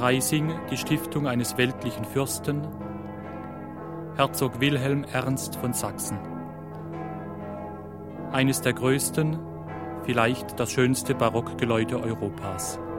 Freising die Stiftung eines weltlichen Fürsten, Herzog Wilhelm Ernst von Sachsen. Eines der größten, vielleicht das schönste Barockgeläute Europas.